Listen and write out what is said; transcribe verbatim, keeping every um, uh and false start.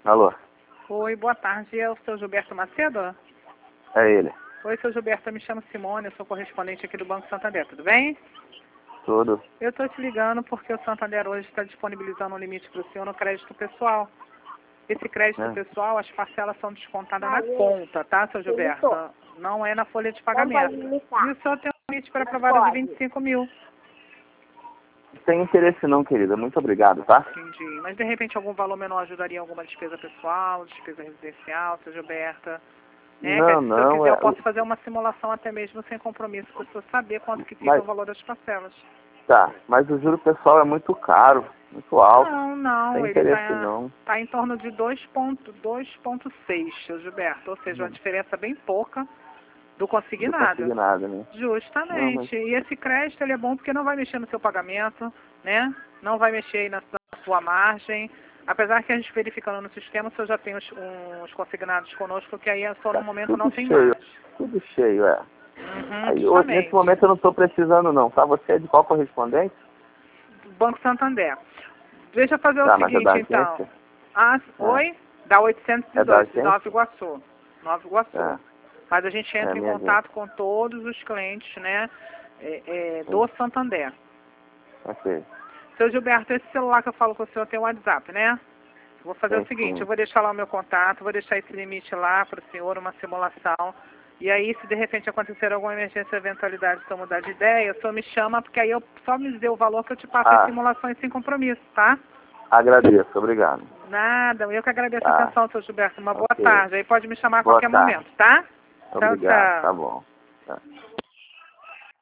Alô? Oi, boa tarde. É o seu Gilberto Macedo? É ele. Oi, seu Gilberto. Eu me chamo Simone, eu sou correspondente aqui do Banco Santander, tudo bem? Tudo. Eu estou te ligando porque o Santander hoje está disponibilizando um limite para o senhor no crédito pessoal. Esse crédito É. pessoal, as parcelas são descontadas na conta, tá, seu Gilberto? Não é na folha de Não pagamento. pode E limitar. o senhor tem um limite para Não aprovado de pode. vinte e cinco mil. Sem interesse não, querida. Muito obrigado, tá? Entendi. Mas de repente algum valor menor ajudaria em alguma despesa pessoal, despesa residencial, seu Gilberto? É, Não, que se eu não, quiser, é... eu posso fazer uma simulação até mesmo sem compromisso, para o senhor saber quanto que fica Mas- o valor das parcelas. Tá, mas o juro pessoal é muito caro, muito alto. Não, não, Sem ele interesse está não. tá em torno de dois vírgula seis, seu Gilberto, ou seja, uma Hum. diferença bem pouca do Do consignado. consignado, né? Não, mas- Justamente. E esse crédito ele é bom porque não vai mexer no seu pagamento, né? Não vai mexer aí na na sua margem. Apesar que a gente verificando no sistema, o senhor já tem os, uns consignados conosco, que aí só no Tá momento tudo não tem cheio, mais. tudo cheio, é. Uhum, Aí, eu- justamente. nesse momento eu não estou precisando não, tá? Você é de qual correspondente? Banco Santander. Deixa eu fazer Tá, o mas é seguinte, da então. agência? Ah, oi? Da oitocentos e É da dois, de agência? Nova Iguaçu. Nova Iguaçu. É. Mas a gente entra É, em minha contato com todos os clientes, né, é, é, do Santander. Ok. Seu Gilberto, esse celular que eu falo com o senhor tem um WhatsApp, né? Vou fazer Tem o seguinte, sim. eu vou deixar lá o meu contato, vou deixar esse limite lá para o senhor, uma simulação. E aí, se de repente acontecer alguma emergência, eventualidade, se eu mudar de ideia, o senhor me chama, porque aí eu só me dê o valor que eu te passo Ah. as simulações sem compromisso, tá? Agradeço, obrigado. Nada, eu que agradeço Tá. a atenção, seu Gilberto. Uma boa Ok. tarde. Aí pode me chamar a Boa qualquer tarde. momento, tá? Tchau, Obrigado, tchau. tá bom. Tá.